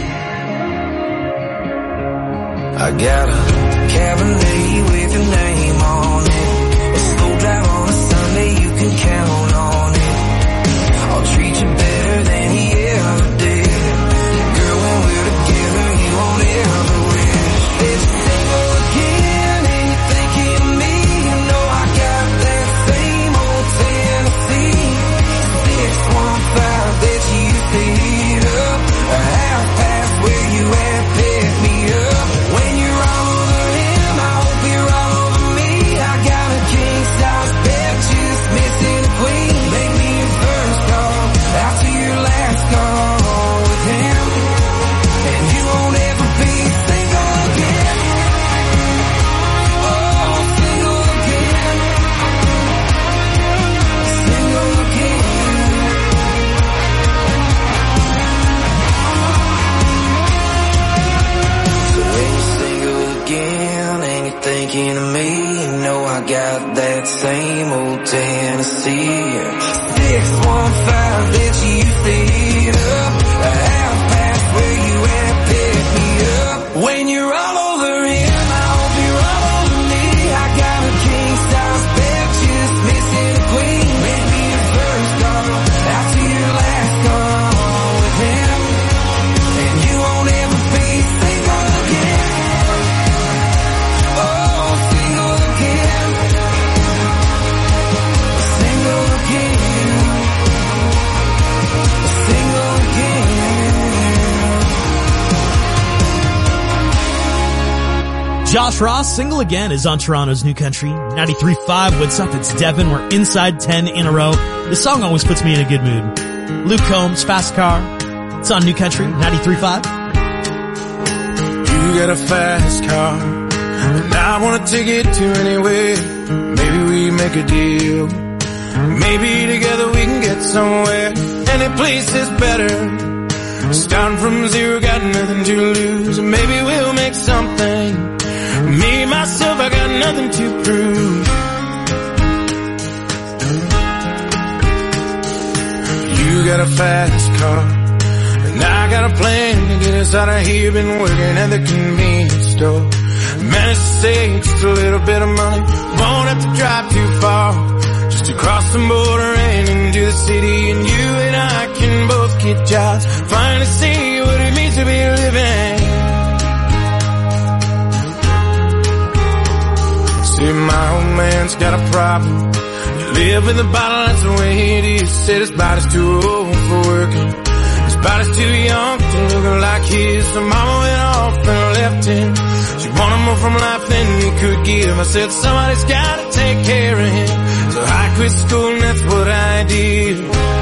I got a Cabernet with your name on it, a slow drive on a Sunday, you can count on it. I'll treat you better than he ever did. Girl, when we're together, you won't ever wish that you're single again and you're thinking of me. You know I got that same old Tennessee 615 that you used to hit up, a half past where you at, pick me up. When you're all over him, I hope you're all over me. I got a king size bed, just missing a queen. Make me your first call after your last call with him, and you won't ever be single again. Oh, single again. Single again. So when you're single again and you're thinking of me, you know I got that same old Tennessee 615 that you used to hit up, a half past where you at, pick me up. When you're all over him, I hope you're all over me. I got a king size bed, just missing a queen. Make me your first call after your last call with him, and you won't ever be single again. Oh, single again. Single again. Single again.
Josh Ross, Single Again, is on Toronto's New Country 93.5. What's up? It's Devin. We're inside 10 in a row. This song always puts me in a good mood. Luke Combs, Fast Car. It's on New Country 93.5.
You got a fast car, and I wanna take it to anywhere. Maybe we make a deal. Maybe together we can get somewhere. Any place is better. Starting from zero, got nothing to lose. Maybe we'll make something. Me, myself, I got nothing to prove. You got a fast car, and I got a plan to get us out of here. Been working at the convenience store. Managed to save just a little bit of money. Won't have to drive too far, just across the border and into the city. And you and I can both get jobs, finally see what it means to be living. See, my old man's got a problem. You live in the bottle, that's the way it is. Said his body's too old for working, his body's too young to look like his. So mama went off and left him. She wanted more from life than he could give. I said somebody's gotta take care of him, so I quit school and that's what I did.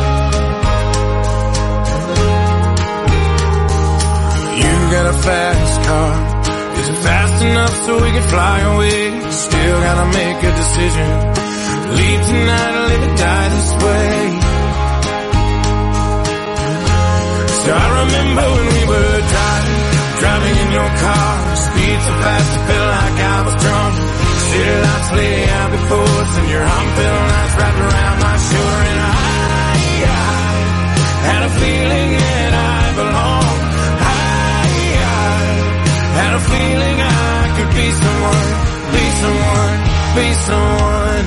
You got a fast car, is it fast enough so we can fly away? Still gotta make a decision, leave tonight or live or die this way. remember when we were driving in your car. Speed so fast I felt like I was drunk. City lights lay out before us, and your arm felt nice wrapped around my shoulder. And I had a feeling that I belonged. I had a feeling I could be someone, be someone, be someone.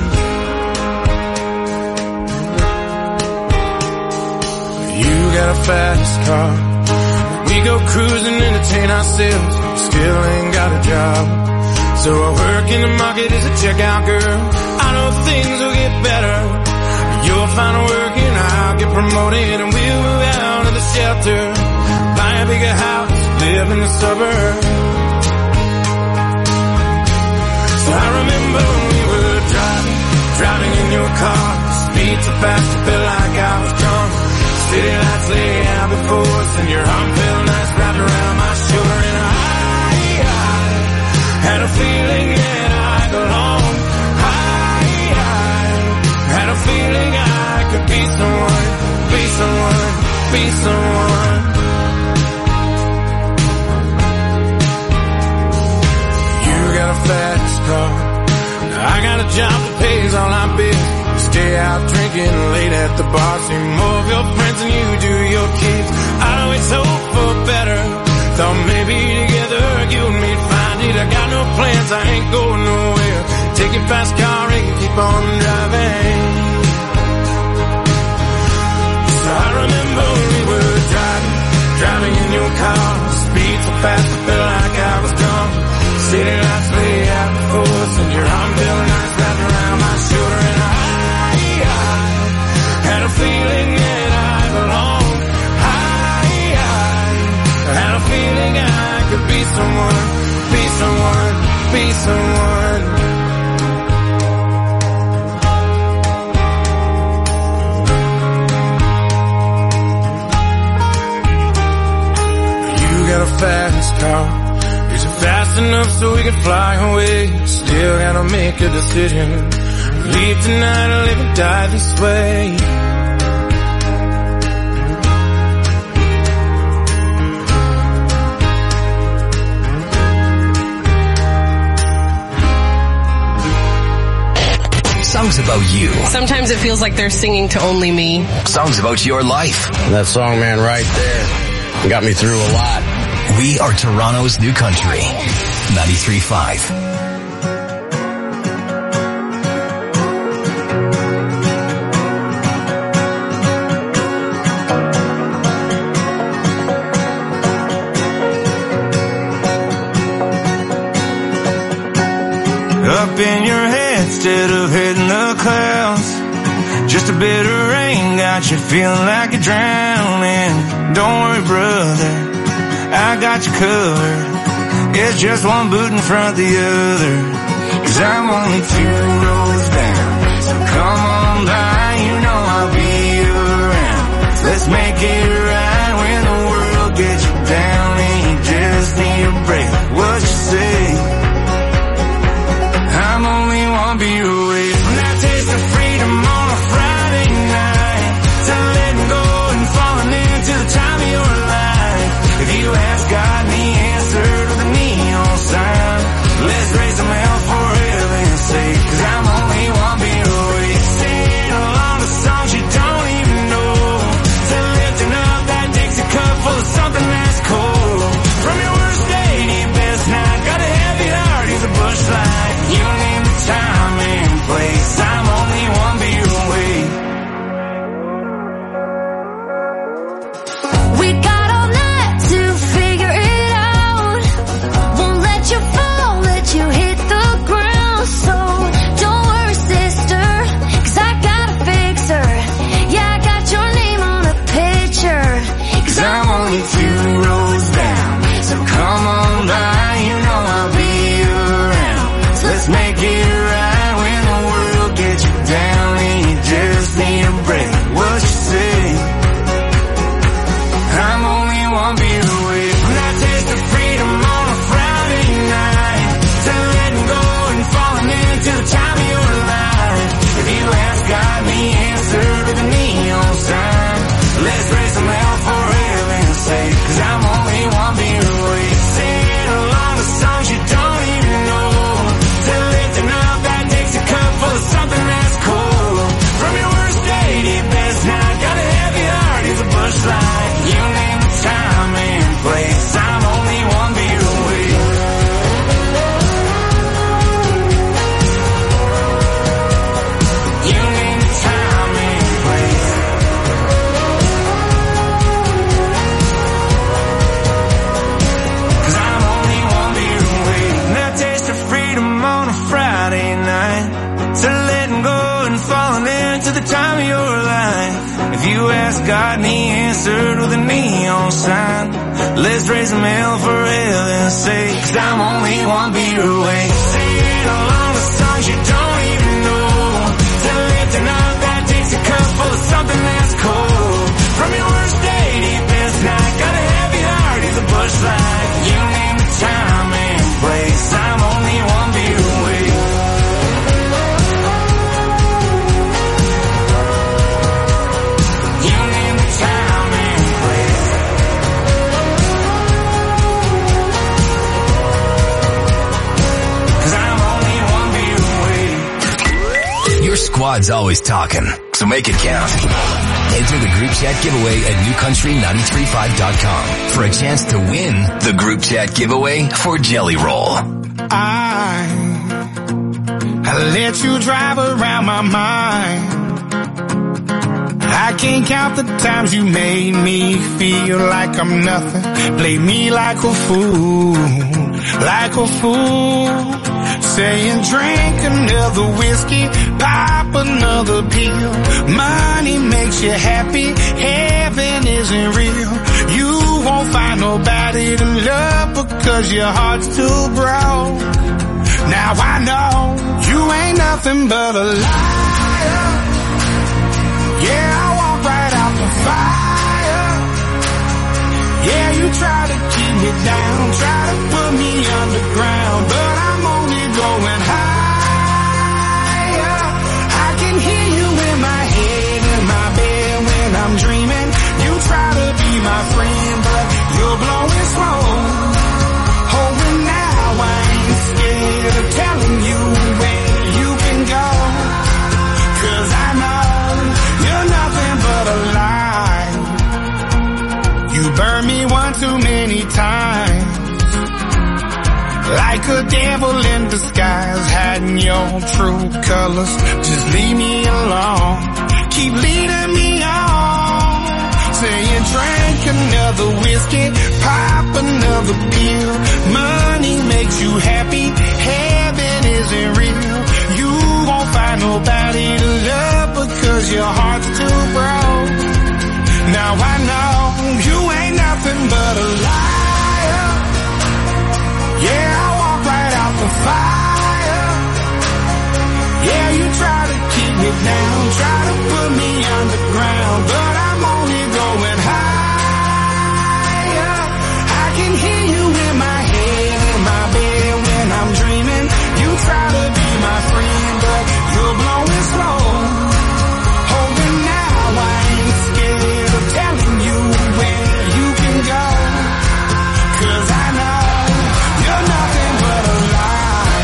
You got a fast car. We go cruising, entertain ourselves. Still ain't got a job. So I work in the market as a checkout girl. I know things will get better. You'll find work and I'll get promoted, and we'll move out of the shelter, buy a bigger house, live in the suburbs. So I remember when we were driving in your car. Speed so fast I felt like I was drunk. City lights lay out before us, and your arm felt nice wrapped around my shoulder. And I had a feeling that I belonged. I had a feeling I could be someone, be someone, be someone. You got a fast car. I got a job that pays all our bills. Stay out drinking late at the bar. See more of your friends than you do your kids. I always hope for better. Thought maybe together you and me'd find it. I got no plans, I ain't going nowhere. Take your fast car and keep on driving. So I remember when we were driving in your car. Speed so fast I felt like I was drunk. City lights lay out before us, and your arm felt nice wrapped around my shoulder. And I had a feeling that I belonged. I had a feeling I could be someone, be someone, be someone. You got a fast car. Is it fast enough so we can fly away? Still gotta make a decision. Leave tonight or live and die this way.
Songs about you.
Sometimes it feels like they're singing to only me.
Songs about your life.
That song, man, right there got me through a lot.
We are Toronto's new country. 93.5.
Up in your head instead of hitting the clouds. Just a bit of rain got you feeling like you're drowning. Don't worry, brother, I got you covered. It's just one boot in front of the other. 'Cause I'm only 2 rows down. So come on by, you know I'll be around. Let's make it right when the world gets you down and you just need a break. What you say? I'm only one beat away from that taste of freedom on a Friday night. To letting go and falling into the time of your life. If you ask God and the answer to the neon sign, let's raise them hell for heaven's sake. 'Cause I'm only one beat away. Saying asked God and he answered with a neon sign. Let's raise them hell for heaven's sake, 'cause I'm only one beer away. Singing along the songs you don't even know, to lifting up that Dixie cup full of something that's cold. From your worst day to your best night, got a heavy heart, he's a Busch Light. You name the time and place, I'm only one beer away. You name the time and place. 'Cause I'm only one beer away.
Your squad's always talking, so make it count. Enter the group chat giveaway at newcountry935.com for a chance to win the group chat giveaway for Jelly Roll.
I let you drive around my mind. I can't count the times you made me feel like I'm nothing. Played me like a fool, like a fool. Saying drink another whiskey, pop another pill. Money makes you happy, heaven isn't real. You won't find nobody to love because your heart's too broke. Now I know you ain't nothing but a liar. Yeah, I walk right out the fire. Yeah, you try to keep me down, try to put me underground, but I'm only going higher. I can hear you in my head, in my bed when I'm dreaming. You try to be my friend, but you're blowing smoke. Oh, and now I ain't scared of telling you where you can go, 'cause I know you're nothing but a lie. You burned me one too many times, like a devil in disguise, hiding your true colors. Just leave me alone, keep leading me on. Saying drink another whiskey, pop another pill. Money makes you happy, heaven isn't real. You won't find nobody to love because your heart's too broke. Now I know you ain't nothing but a liar. Yeah, I walk right out the fire. Yeah, you try to keep me down, try to put me underground, but I'm only going higher. I can hear you in my head, in my bed when I'm dreaming. You try to be my friend, but you're blowing slow. Oh, and now I ain't scared of telling you where you can go, 'cause I know you're nothing but a lie.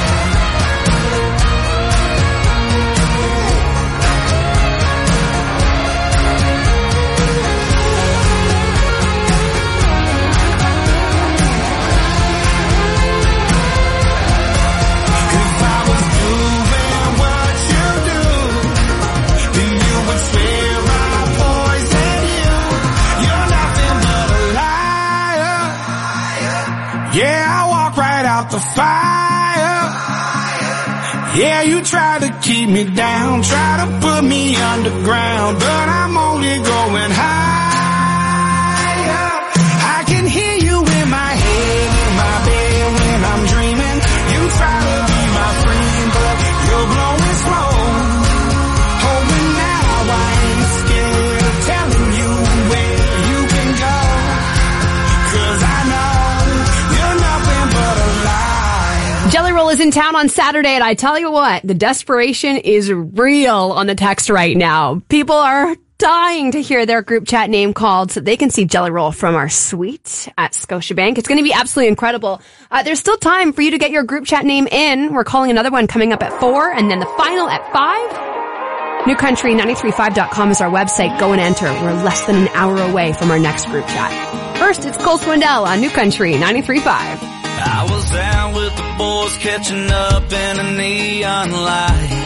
If I was doing what you do, then you would swear I poisoned you. You're nothing but a liar. Yeah, I walk right out the fire. Yeah, you try to keep me down, try to put me underground, but I'm only going higher. I can hear you in my head, in my bed when I'm dreaming. You try to be my friend, but you're blowing smoke. Oh, and now I ain't scared of telling you where you can go, 'cause I know you're nothing but a lie.
Jelly Roll is in town on Saturday, and I tell you what, the desperation is real on the text right now. People are dying to hear their group chat name called so they can see Jelly Roll from our suite at Scotiabank. It's going to be absolutely incredible. There's still time for you to get your group chat name in. We're calling another one coming up at 4, and then the final at 5. Newcountry935.com is our website. Go and enter. We're less than an hour away from our next group chat. First, it's Cole Swindell on New Country 93.5.
I was out with the boys catching up in a neon light.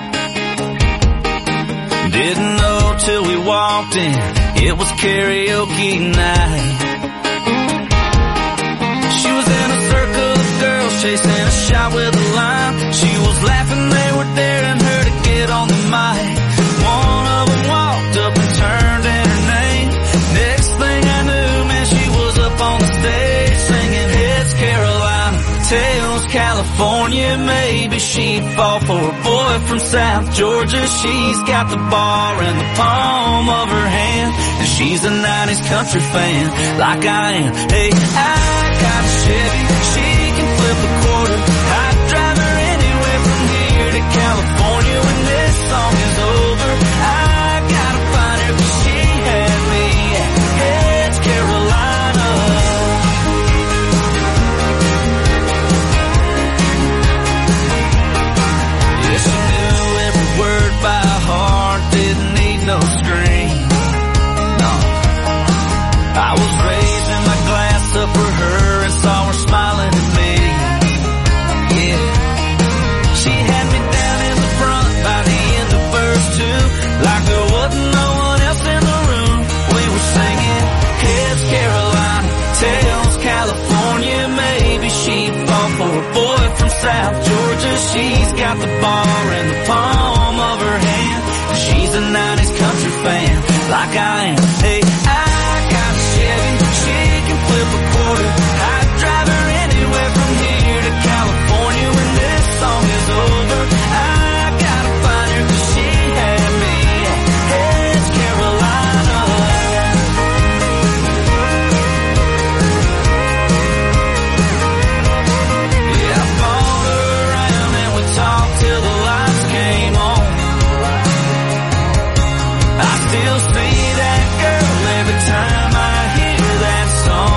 Didn't know till we walked in, it was karaoke night. She was in a circle of girls chasing a shot with a line. She was laughing, they were daring her to get on the mic. One of them walked up and turned, and her California, maybe she'd fall for a boy from South Georgia. She's got the bar in the palm of her hand, and she's a 90s country fan like I am. Hey, I got a Chevy, she can flip a quarter. I'd drive her anywhere from here to California when this song is over. I gotta find her 'cause she had me at Heads, Carolina. Yeah, she knew every word by heart, didn't need no screen. No, I was raising my glass up for her and saw her smiling at me. Yeah, she had me down in the front by the end of verse 2, like there wasn't no one else in the room. We were singing Heads, Carolina, Tails, California, maybe she'd fall for a boy from South Georgia. She's got the bar in the palm of her hand, and she's a 90s country fan like I am. Hey, I got a Chevy, she can flip a quarter. I'd drive her anywhere from here to California when this song is over. I gotta find her 'cause she had me at Heads, Carolina. Yeah, I followed her around and we talked till the lights came on. I still see that girl every time I hear that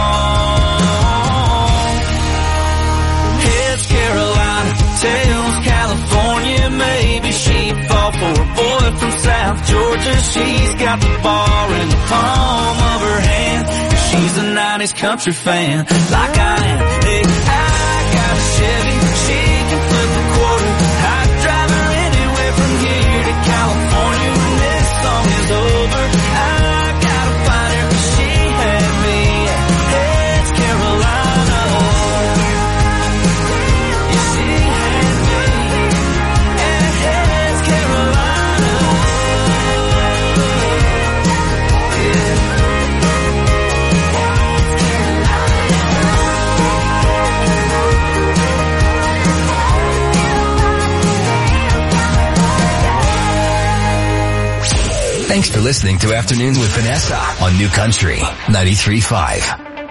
song. Heads, Carolina, Tails, California, maybe she'd fall for a boy from South Georgia. She's got the bar in the palm of her hand, she's a 90s country fan like I am. Hey, I got a Chevy, she can flip a quarter. I'd drive her anywhere from here to California when this song is over. I gotta find her 'cause she had me at Heads, Carolina. Yeah, she had me at Heads, Carolina. Yeah.
Thanks for listening to Afternoons with Vanessa on New Country 93.5.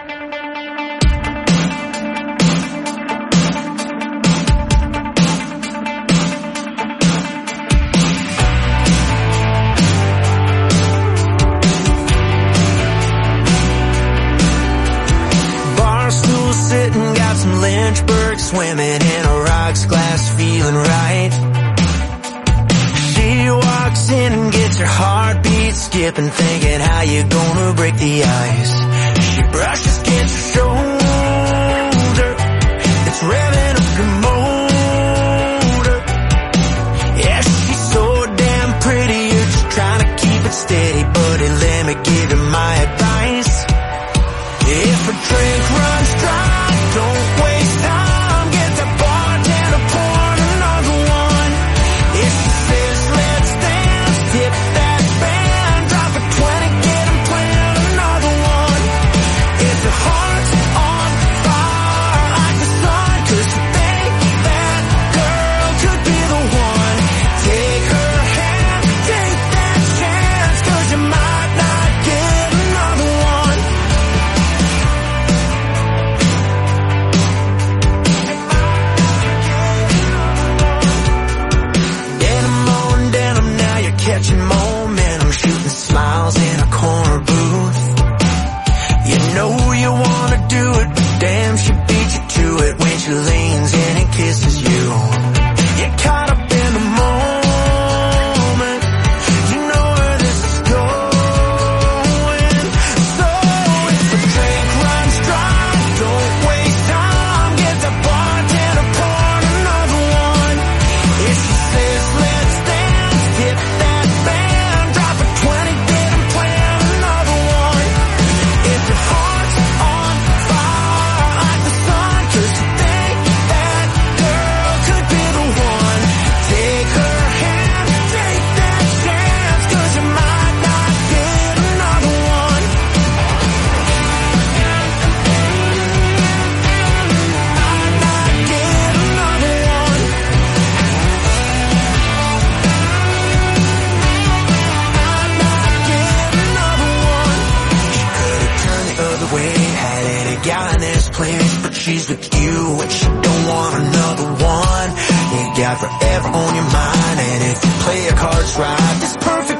Barstool sitting, got some Lynchburg swimming in a rocks glass, feeling right. She walks in and gets her heartbeat skipping, thinking how you gonna break the ice. She brushes against her shoulder, it's revving up her motor. Yeah, she's so damn pretty, you're just trying to keep it steady. Buddy, let me give you my advice. If a drink runs dry, don't waste time, get the bartender, pour another one. If she says let's dance, tip that band, drop a 20, get 'em playing another one. If your heart's on fire like the sun, 'cause you think that girl could be the one, take her hand, take that chance, 'cause you might not get another one. place, but she's with you and she don't want another one. You got forever on your mind, and if you play your cards right, this perfect